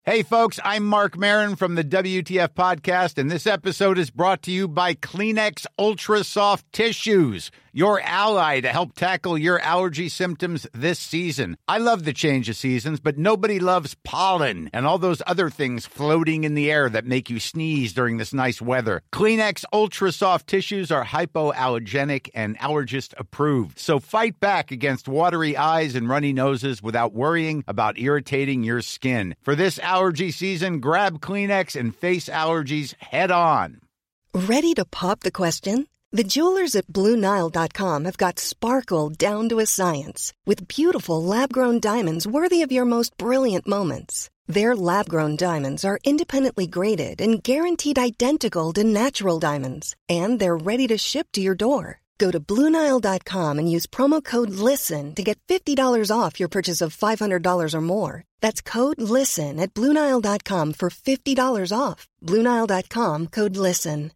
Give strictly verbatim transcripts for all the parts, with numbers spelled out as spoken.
Hey folks, I'm Mark Maron from the W T F podcast, and this episode is brought to you by Kleenex Ultra Soft Tissues, your ally to help tackle your allergy symptoms this season. I love the change of seasons, but nobody loves pollen and all those other things floating in the air that make you sneeze during this nice weather. Kleenex Ultra Soft Tissues are hypoallergenic and allergist approved, so fight back against watery eyes and runny noses without worrying about irritating your skin. For this allergy season, grab Kleenex and face allergies head on. Ready to pop the question? The jewelers at Blue Nile dot com have got sparkle down to a science with beautiful lab-grown diamonds worthy of your most brilliant moments. Their lab-grown diamonds are independently graded and guaranteed identical to natural diamonds, and they're ready to ship to your door. Go to Blue Nile dot com and use promo code LISTEN to get fifty dollars off your purchase of five hundred dollars or more. That's code LISTEN at Blue Nile dot com for fifty dollars off. Blue Nile dot com, code LISTEN.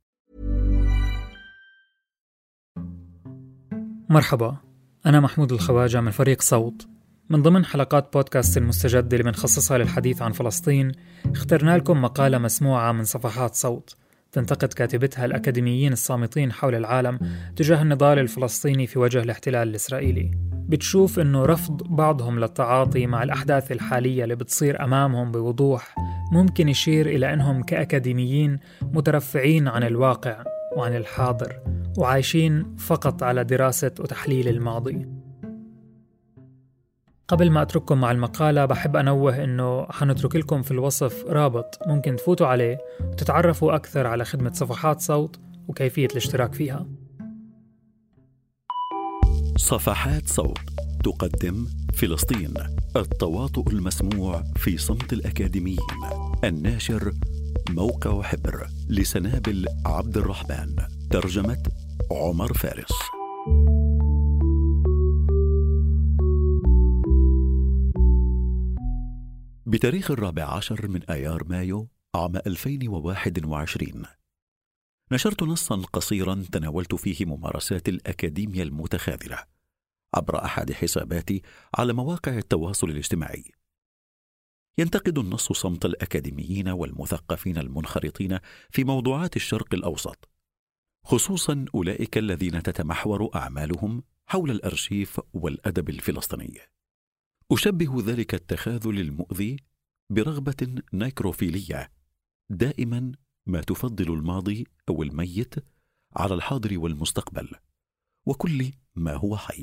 مرحبا، أنا محمود الخواجة من فريق صوت. من ضمن حلقات بودكاست المستجد اللي بنخصصها للحديث عن فلسطين، اخترنا لكم مقالة مسموعة من صفحات صوت تنتقد كاتبتها الأكاديميين الصامتين حول العالم تجاه النضال الفلسطيني في وجه الاحتلال الإسرائيلي. بتشوف إنه رفض بعضهم للتعاطي مع الأحداث الحالية اللي بتصير أمامهم بوضوح ممكن يشير إلى أنهم كأكاديميين مترفعين عن الواقع وعن الحاضر وعايشين فقط على دراسة وتحليل الماضي. قبل ما أترككم مع المقالة بحب أنوه إنه حنترك لكم في الوصف رابط ممكن تفوتوا عليه وتتعرفوا أكثر على خدمة صفحات صوت وكيفية الاشتراك فيها. صفحات صوت تقدم فلسطين، التواطؤ المسموع في صمت الأكاديميين. الناشر موقع حبر لسنابل عبد الرحمن، ترجمة عمر فارس. بتاريخ الرابع عشر من آيار مايو عام ألفين وواحد وعشرين نشرت نصاً قصيراً تناولت فيه ممارسات الأكاديمية المتخاذلة عبر أحد حساباتي على مواقع التواصل الاجتماعي. ينتقد النص صمت الأكاديميين والمثقفين المنخرطين في موضوعات الشرق الأوسط، خصوصاً أولئك الذين تتمحور أعمالهم حول الأرشيف والأدب الفلسطيني. أشبه ذلك التخاذل المؤذي برغبة نيكروفيلية، دائما ما تفضل الماضي أو الميت على الحاضر والمستقبل وكل ما هو حي.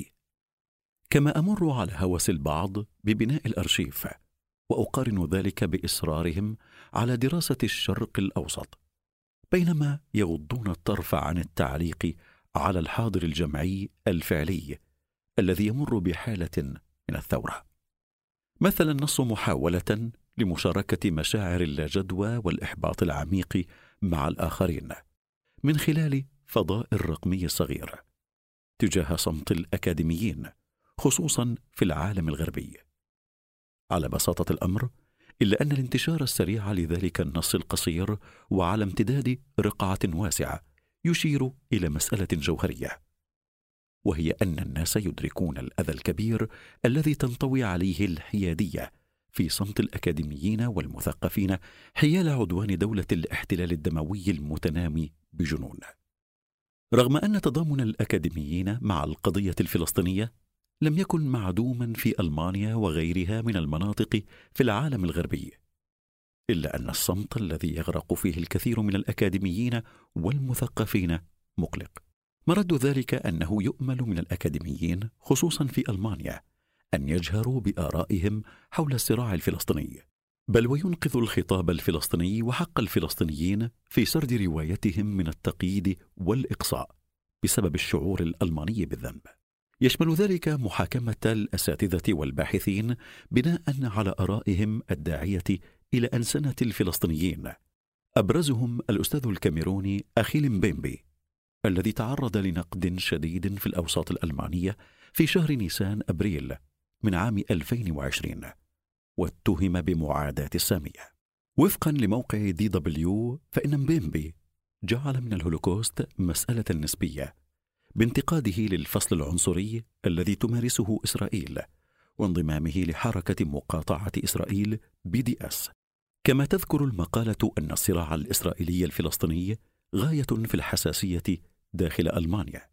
كما أمر على هوس البعض ببناء الأرشيف وأقارن ذلك بإصرارهم على دراسة الشرق الأوسط، بينما يغضون الطرف عن التعليق على الحاضر الجمعي الفعلي الذي يمر بحالة من الثورة. مثل النص محاولة لمشاركة مشاعر اللاجدوى والإحباط العميق مع الآخرين من خلال فضاء الرقمي الصغير تجاه صمت الأكاديميين، خصوصا في العالم الغربي. على بساطة الأمر، إلا أن الانتشار السريع لذلك النص القصير وعلى امتداد رقعة واسعة يشير إلى مسألة جوهرية، وهي أن الناس يدركون الأذى الكبير الذي تنطوي عليه الحيادية في صمت الأكاديميين والمثقفين حيال عدوان دولة الاحتلال الدموي المتنامي بجنون. رغم أن تضامن الأكاديميين مع القضية الفلسطينية لم يكن معدوما في ألمانيا وغيرها من المناطق في العالم الغربي، إلا أن الصمت الذي يغرق فيه الكثير من الأكاديميين والمثقفين مقلق. مرد ذلك أنه يؤمل من الأكاديميين خصوصا في ألمانيا أن يجهروا بآرائهم حول الصراع الفلسطيني، بل وينقذ الخطاب الفلسطيني وحق الفلسطينيين في سرد روايتهم من التقييد والإقصاء بسبب الشعور الألماني بالذنب. يشمل ذلك محاكمة الأساتذة والباحثين بناء على آرائهم الداعية إلى أنسنة الفلسطينيين، أبرزهم الأستاذ الكاميروني أخيل مبيمبي الذي تعرض لنقد شديد في الأوساط الألمانية في شهر نيسان أبريل من عام ألفين وعشرين، واتهم بمعاداة السامية. وفقا لموقع دي دبليو، فإن مبيمبي جعل من الهولوكوست مسألة نسبية بانتقاده للفصل العنصري الذي تمارسه إسرائيل وانضمامه لحركة مقاطعة إسرائيل بي دي إس. كما تذكر المقالة أن الصراع الإسرائيلي الفلسطيني غاية في الحساسية داخل ألمانيا.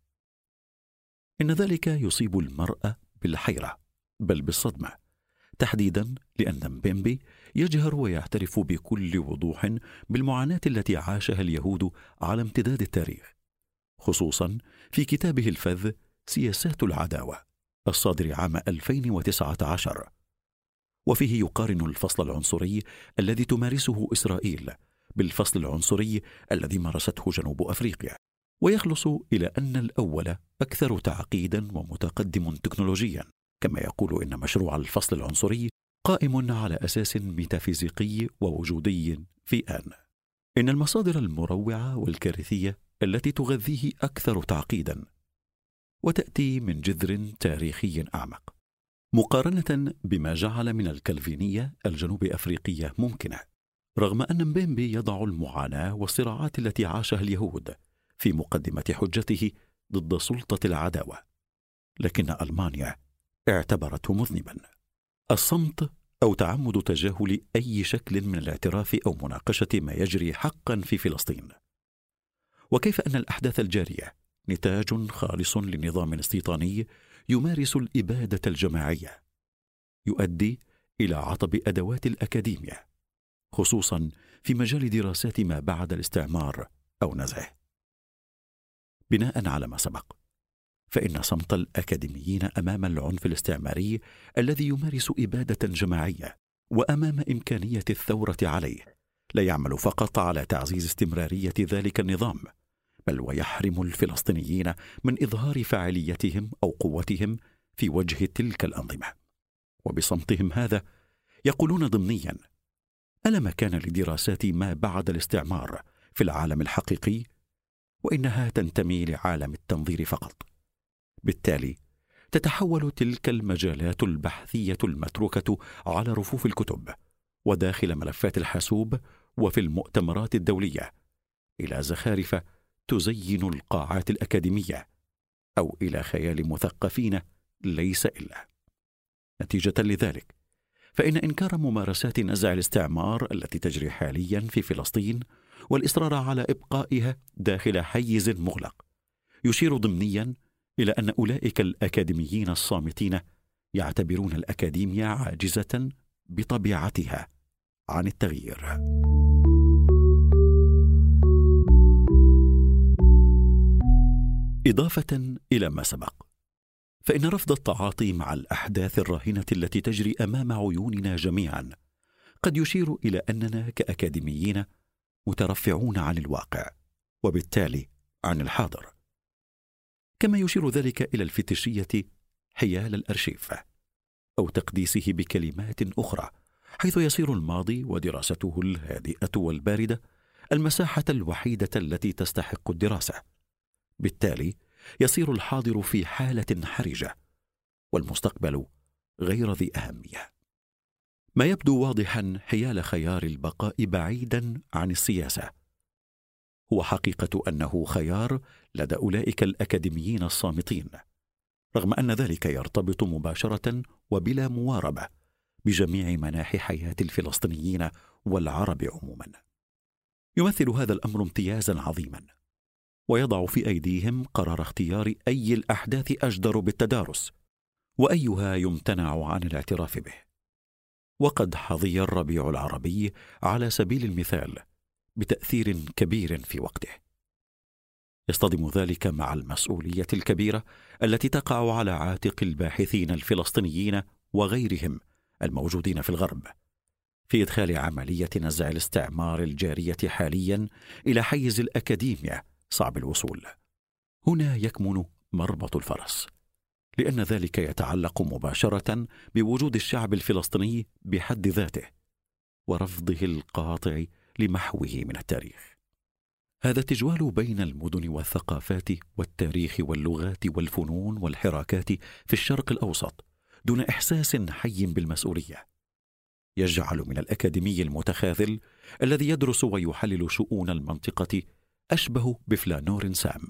إن ذلك يصيب المرء بالحيرة بل بالصدمة، تحديدا لأن مبيمبي يجهر ويعترف بكل وضوح بالمعاناة التي عاشها اليهود على امتداد التاريخ، خصوصا في كتابه الفذ سياسات العداوة الصادر عام ألفين وتسعة عشر، وفيه يقارن الفصل العنصري الذي تمارسه إسرائيل بالفصل العنصري الذي مارسته جنوب أفريقيا، ويخلص إلى أن الأول أكثر تعقيدا ومتقدم تكنولوجيا. كما يقول إن مشروع الفصل العنصري قائم على أساس ميتافيزيقي ووجودي في آن. إن المصادر المروعة والكارثية التي تغذيه أكثر تعقيدا، وتأتي من جذر تاريخي أعمق، مقارنة بما جعل من الكالفينية الجنوب أفريقية ممكنة، رغم أن مبيمبي يضع المعاناة والصراعات التي عاشها اليهود في مقدمة حجته ضد سلطة العداوة، لكن ألمانيا اعتبرته مذنبا. الصمت أو تعمد تجاهل أي شكل من الاعتراف أو مناقشة ما يجري حقا في فلسطين، وكيف أن الأحداث الجارية نتاج خالص لنظام استيطاني يمارس الإبادة الجماعية، يؤدي إلى عطب أدوات الأكاديمية، خصوصا في مجال دراسات ما بعد الاستعمار أو نزعه. بناء على ما سبق، فإن صمت الأكاديميين أمام العنف الاستعماري الذي يمارس إبادة جماعية وأمام إمكانية الثورة عليه لا يعمل فقط على تعزيز استمرارية ذلك النظام، بل ويحرم الفلسطينيين من إظهار فاعليتهم أو قوتهم في وجه تلك الأنظمة. وبصمتهم هذا يقولون ضمنيا: ألا مكان لدراسات ما بعد الاستعمار في العالم الحقيقي، وإنها تنتمي لعالم التنظير فقط. بالتالي تتحول تلك المجالات البحثية المتروكة على رفوف الكتب وداخل ملفات الحاسوب وفي المؤتمرات الدولية إلى زخارف تزين القاعات الأكاديمية، أو إلى خيال مثقفين ليس إلا. نتيجة لذلك، فإن إنكار ممارسات نزع الاستعمار التي تجري حاليا في فلسطين والإصرار على إبقائها داخل حيز مغلق يشير ضمنيا إلى أن أولئك الأكاديميين الصامتين يعتبرون الأكاديمية عاجزة بطبيعتها عن التغيير. إضافة إلى ما سبق، فإن رفض التعاطي مع الأحداث الراهنة التي تجري أمام عيوننا جميعا قد يشير إلى أننا كأكاديميين مترفعون عن الواقع، وبالتالي عن الحاضر، كما يشير ذلك إلى الفتشية حيال الأرشيف أو تقديسه بكلمات أخرى، حيث يصير الماضي ودراسته الهادئة والباردة المساحة الوحيدة التي تستحق الدراسة. بالتالي يصير الحاضر في حالة حرجة والمستقبل غير ذي أهمية. ما يبدو واضحا حيال خيار البقاء بعيدا عن السياسة هو حقيقة أنه خيار لدى أولئك الأكاديميين الصامتين، رغم أن ذلك يرتبط مباشرة وبلا مواربة بجميع مناحي حياة الفلسطينيين والعرب عموما. يمثل هذا الأمر امتيازا عظيما، ويضع في أيديهم قرار اختيار أي الأحداث أجدر بالتدارس وأيها يمتنع عن الاعتراف به. وقد حظي الربيع العربي على سبيل المثال بتأثير كبير في وقته، يصطدم ذلك مع المسؤولية الكبيرة التي تقع على عاتق الباحثين الفلسطينيين وغيرهم الموجودين في الغرب في إدخال عملية نزع الاستعمار الجارية حاليا إلى حيز الأكاديمية صعب الوصول. هنا يكمن مربط الفرس، لأن ذلك يتعلق مباشرة بوجود الشعب الفلسطيني بحد ذاته ورفضه القاطع لمحوه من التاريخ. هذا التجوال بين المدن والثقافات والتاريخ واللغات والفنون والحراكات في الشرق الأوسط دون إحساس حي بالمسؤولية يجعل من الأكاديمي المتخاذل الذي يدرس ويحلل شؤون المنطقة أشبه بفلانور سام.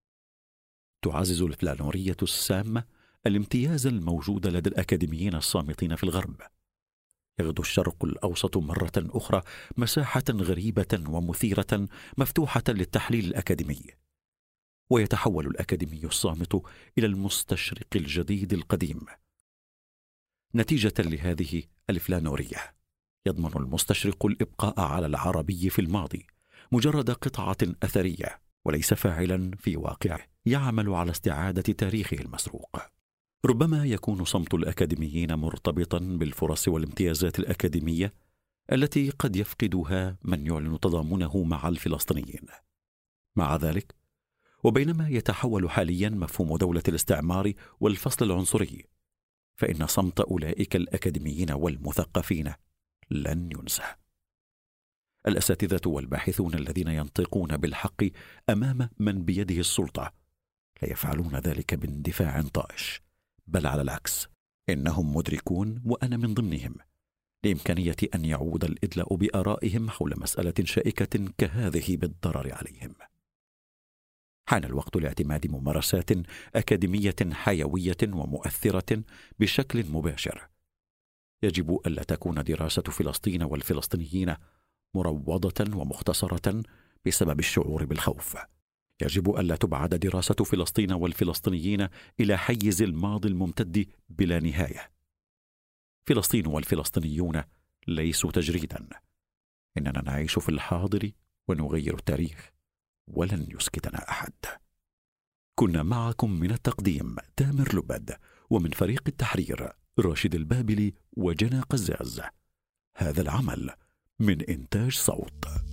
تعزز الفلانورية السامة الامتياز الموجود لدى الأكاديميين الصامتين في الغرب، يغدو الشرق الأوسط مرة أخرى مساحة غريبة ومثيرة مفتوحة للتحليل الأكاديمي، ويتحول الأكاديمي الصامت إلى المستشرق الجديد القديم. نتيجة لهذه الفلانورية يضمن المستشرق الإبقاء على العربي في الماضي مجرد قطعة أثرية، وليس فاعلا في واقعه يعمل على استعادة تاريخه المسروق. ربما يكون صمت الأكاديميين مرتبطا بالفرص والامتيازات الأكاديمية التي قد يفقدها من يعلن تضامنه مع الفلسطينيين. مع ذلك، وبينما يتحول حاليا مفهوم دولة الاستعمار والفصل العنصري، فإن صمت أولئك الأكاديميين والمثقفين لن ينسى. الأساتذة والباحثون الذين ينطقون بالحق أمام من بيده السلطة لا يفعلون ذلك باندفاع طائش، بل على العكس، إنهم مدركون وأنا من ضمنهم لإمكانية أن يعود الإدلاء بآرائهم حول مسألة شائكة كهذه بالضرر عليهم. حان الوقت لاعتماد ممارسات أكاديمية حيوية ومؤثرة بشكل مباشر. يجب ألا تكون دراسة فلسطين والفلسطينيين مروضة ومختصرة بسبب الشعور بالخوف. يجب ألا تبعد دراسة فلسطين والفلسطينيين إلى حيز الماضي الممتد بلا نهاية. فلسطين والفلسطينيون ليسوا تجريدا، إننا نعيش في الحاضر ونغير التاريخ، ولن يسكتنا أحد. كنا معكم من التقديم تامر لبد، ومن فريق التحرير راشد البابلي وجنى قزاز. هذا العمل من إنتاج صوت.